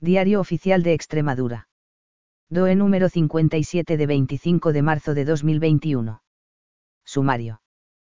Diario Oficial de Extremadura. DOE número 57 de 25 de marzo de 2021. Sumario.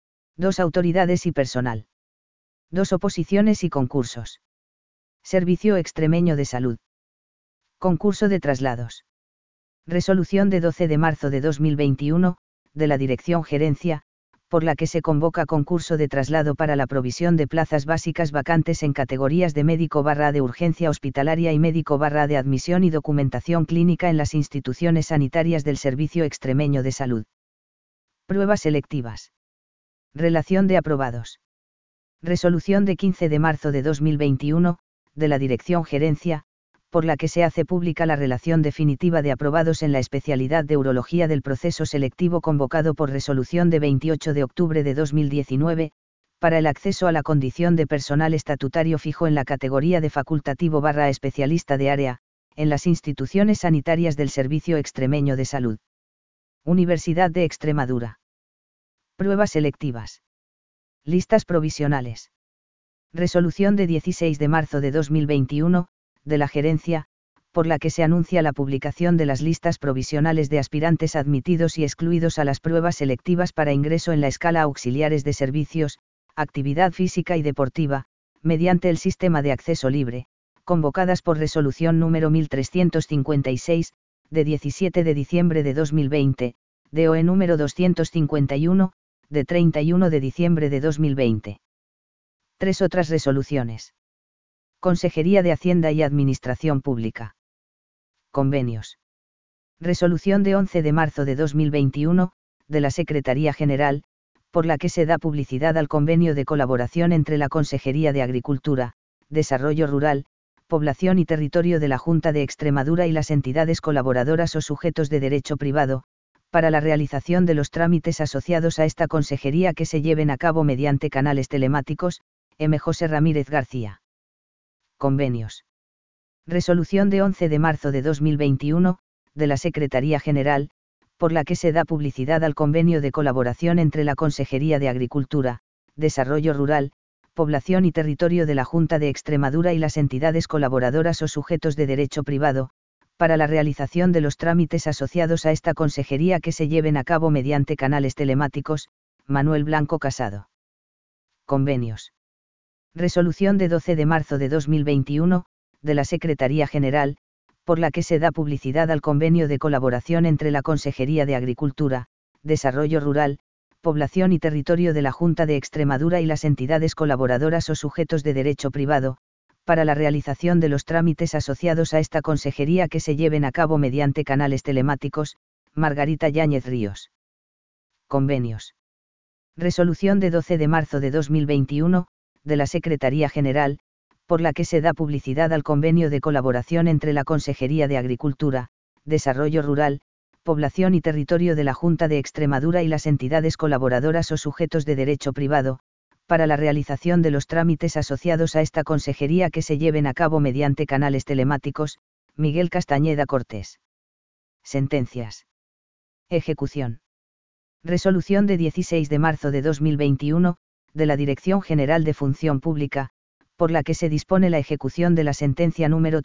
2 autoridades y personal. 2 oposiciones y concursos. Servicio Extremeño de Salud. Concurso de traslados. Resolución de 12 de marzo de 2021, de la Dirección Gerencia, por la que se convoca concurso de traslado para la provisión de plazas básicas vacantes en categorías de médico/A de urgencia hospitalaria y médico/A de admisión y documentación clínica en las instituciones sanitarias del Servicio Extremeño de Salud. Pruebas selectivas. Relación de aprobados. Resolución de 15 de marzo de 2021, de la Dirección Gerencia, por la que se hace pública la relación definitiva de aprobados en la especialidad de urología del proceso selectivo convocado por resolución de 28 de octubre de 2019, para el acceso a la condición de personal estatutario fijo en la categoría de facultativo/especialista de área, en las instituciones sanitarias del Servicio Extremeño de Salud. Universidad de Extremadura. Pruebas selectivas. Listas provisionales. Resolución de 16 de marzo de 2021, de la Gerencia, por la que se anuncia la publicación de las listas provisionales de aspirantes admitidos y excluidos a las pruebas selectivas para ingreso en la escala auxiliares de servicios, actividad física y deportiva, mediante el sistema de acceso libre, convocadas por resolución número 1356, de 17 de diciembre de 2020, DOE número 251, de 31 de diciembre de 2020. 3 otras resoluciones. Consejería de Hacienda y Administración Pública. Convenios. Resolución de 11 de marzo de 2021, de la Secretaría General, por la que se da publicidad al convenio de colaboración entre la Consejería de Agricultura, Desarrollo Rural, Población y Territorio de la Junta de Extremadura y las entidades colaboradoras o sujetos de derecho privado, para la realización de los trámites asociados a esta consejería que se lleven a cabo mediante canales telemáticos. M. José Ramírez García. Convenios. Resolución de 11 de marzo de 2021, de la Secretaría General, por la que se da publicidad al convenio de colaboración entre la Consejería de Agricultura, Desarrollo Rural, Población y Territorio de la Junta de Extremadura y las entidades colaboradoras o sujetos de derecho privado, para la realización de los trámites asociados a esta consejería que se lleven a cabo mediante canales telemáticos. Manuel Blanco Casado. Convenios. Resolución de 12 de marzo de 2021, de la Secretaría General, por la que se da publicidad al convenio de colaboración entre la Consejería de Agricultura, Desarrollo Rural, Población y Territorio de la Junta de Extremadura y las entidades colaboradoras o sujetos de derecho privado, para la realización de los trámites asociados a esta consejería que se lleven a cabo mediante canales telemáticos. Margarita Yáñez Ríos. Convenios. Resolución de 12 de marzo de 2021, de la Secretaría General, por la que se da publicidad al convenio de colaboración entre la Consejería de Agricultura, Desarrollo Rural, Población y Territorio de la Junta de Extremadura y las entidades colaboradoras o sujetos de derecho privado, para la realización de los trámites asociados a esta consejería que se lleven a cabo mediante canales telemáticos. Miguel Castañeda Cortés. Sentencias. Ejecución. Resolución de 16 de marzo de 2021, de la Dirección General de Función Pública, por la que se dispone la ejecución de la sentencia número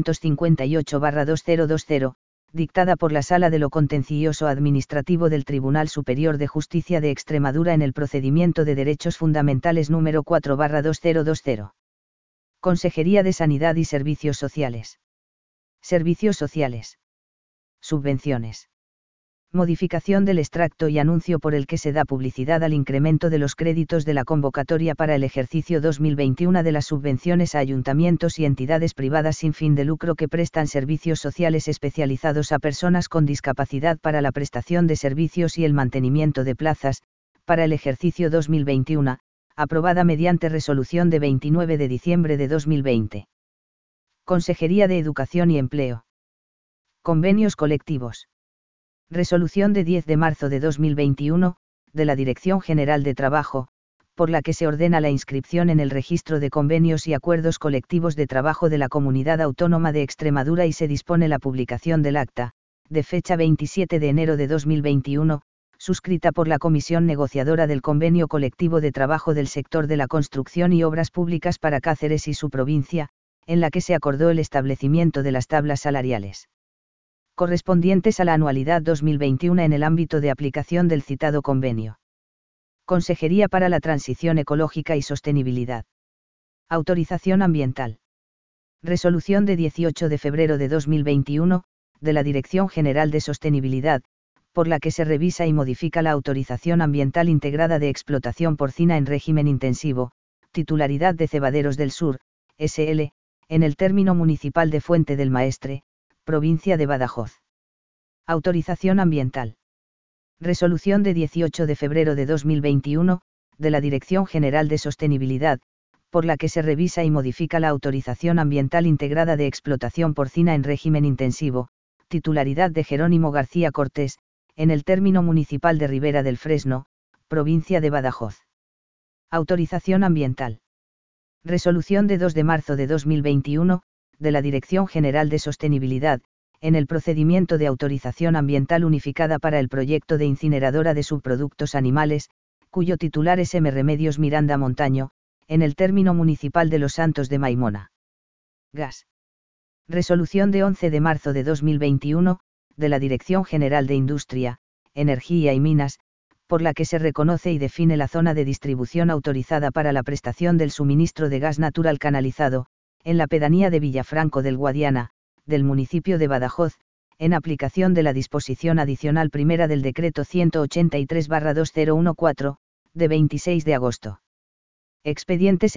358/2020, dictada por la Sala de lo Contencioso Administrativo del Tribunal Superior de Justicia de Extremadura en el procedimiento de derechos fundamentales número 4/2020. Consejería de Sanidad y Servicios Sociales. Servicios Sociales. Subvenciones. Modificación del extracto y anuncio por el que se da publicidad al incremento de los créditos de la convocatoria para el ejercicio 2021 de las subvenciones a ayuntamientos y entidades privadas sin fin de lucro que prestan servicios sociales especializados a personas con discapacidad para la prestación de servicios y el mantenimiento de plazas, para el ejercicio 2021, aprobada mediante resolución de 29 de diciembre de 2020. Consejería de Educación y Empleo. Convenios colectivos. Resolución de 10 de marzo de 2021, de la Dirección General de Trabajo, por la que se ordena la inscripción en el registro de convenios y acuerdos colectivos de trabajo de la Comunidad Autónoma de Extremadura y se dispone la publicación del acta, de fecha 27 de enero de 2021, suscrita por la Comisión Negociadora del Convenio Colectivo de Trabajo del Sector de la Construcción y Obras Públicas para Cáceres y su provincia, en la que se acordó el establecimiento de las tablas salariales correspondientes a la anualidad 2021 en el ámbito de aplicación del citado convenio. Consejería para la Transición Ecológica y Sostenibilidad. Autorización ambiental. Resolución de 18 de febrero de 2021, de la Dirección General de Sostenibilidad, por la que se revisa y modifica la autorización ambiental integrada de explotación porcina en régimen intensivo, titularidad de Cebaderos del Sur, S.L., en el término municipal de Fuente del Maestre, provincia de Badajoz. Autorización ambiental. Resolución de 18 de febrero de 2021, de la Dirección General de Sostenibilidad, por la que se revisa y modifica la autorización ambiental integrada de explotación porcina en régimen intensivo, titularidad de Jerónimo García Cortés, en el término municipal de Ribera del Fresno, provincia de Badajoz. Autorización ambiental. Resolución de 2 de marzo de 2021, de la Dirección General de Sostenibilidad, en el procedimiento de autorización ambiental unificada para el proyecto de incineradora de subproductos animales, cuyo titular es M. Remedios Miranda Montaño, en el término municipal de Los Santos de Maimona. Gas. Resolución de 11 de marzo de 2021, de la Dirección General de Industria, Energía y Minas, por la que se reconoce y define la zona de distribución autorizada para la prestación del suministro de gas natural canalizado, en la pedanía de Villafranco del Guadiana, del municipio de Badajoz, en aplicación de la disposición adicional primera del decreto 183/2014, de 26 de agosto. Expediente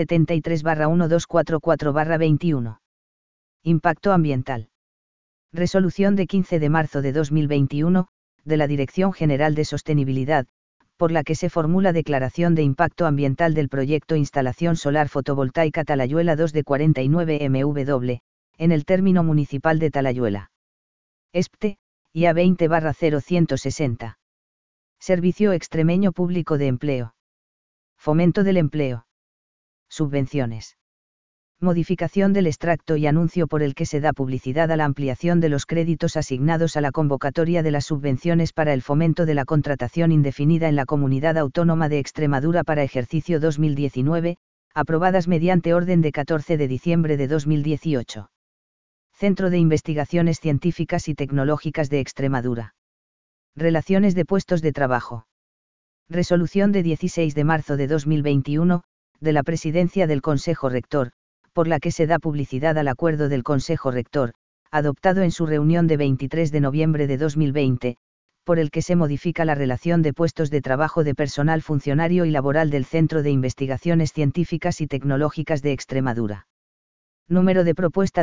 73/1244/21. Impacto ambiental. Resolución de 15 de marzo de 2021, de la Dirección General de Sostenibilidad, por la que se formula declaración de impacto ambiental del proyecto Instalación Solar Fotovoltaica Talayuela 2 de 49 MW, en el término municipal de Talayuela. ESPTE, IA 20/0160. Servicio Extremeño Público de Empleo. Fomento del empleo. Subvenciones. Modificación del extracto y anuncio por el que se da publicidad a la ampliación de los créditos asignados a la convocatoria de las subvenciones para el fomento de la contratación indefinida en la Comunidad Autónoma de Extremadura para ejercicio 2019, aprobadas mediante orden de 14 de diciembre de 2018. Centro de Investigaciones Científicas y Tecnológicas de Extremadura. Relaciones de puestos de trabajo. Resolución de 16 de marzo de 2021, de la Presidencia del Consejo Rector, por la que se da publicidad al acuerdo del Consejo Rector, adoptado en su reunión de 23 de noviembre de 2020, por el que se modifica la relación de puestos de trabajo de personal funcionario y laboral del Centro de Investigaciones Científicas y Tecnológicas de Extremadura. Número de propuesta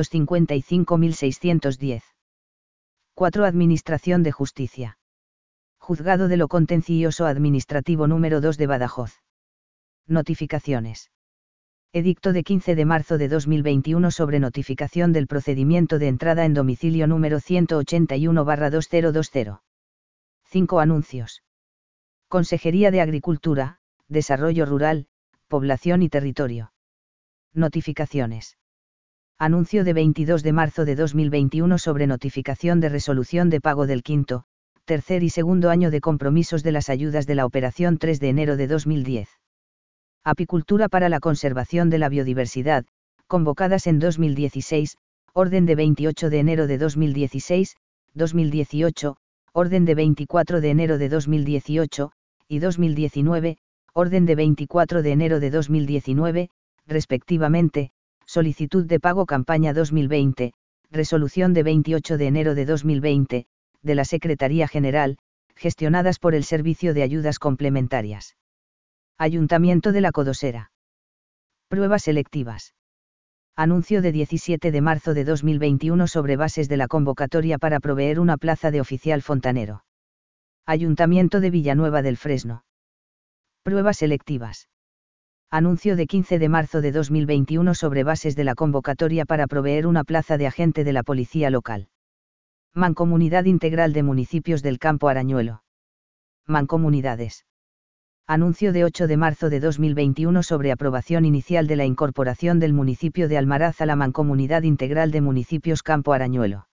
255.610. 4. Administración de Justicia. Juzgado de lo Contencioso Administrativo número 2 de Badajoz. Notificaciones. Edicto de 15 de marzo de 2021 sobre notificación del procedimiento de entrada en domicilio número 181/2020. 5. Anuncios. Consejería de Agricultura, Desarrollo Rural, Población y Territorio. Notificaciones. Anuncio de 22 de marzo de 2021 sobre notificación de resolución de pago del quinto, tercer y segundo año de compromisos de las ayudas de la operación 3 de enero de 2010. Apicultura para la conservación de la biodiversidad, convocadas en 2016, orden de 28 de enero de 2016, 2018, orden de 24 de enero de 2018, y 2019, orden de 24 de enero de 2019, respectivamente, solicitud de pago campaña 2020, resolución de 28 de enero de 2020, de la Secretaría General, gestionadas por el Servicio de Ayudas Complementarias. Ayuntamiento de la Codosera. Pruebas selectivas. Anuncio de 17 de marzo de 2021 sobre bases de la convocatoria para proveer una plaza de oficial fontanero. Ayuntamiento de Villanueva del Fresno. Pruebas selectivas. Anuncio de 15 de marzo de 2021 sobre bases de la convocatoria para proveer una plaza de agente de la Policía Local. Mancomunidad Integral de Municipios del Campo Arañuelo. Mancomunidades. Anuncio de 8 de marzo de 2021 sobre aprobación inicial de la incorporación del municipio de Almaraz a la Mancomunidad Integral de Municipios Campo Arañuelo.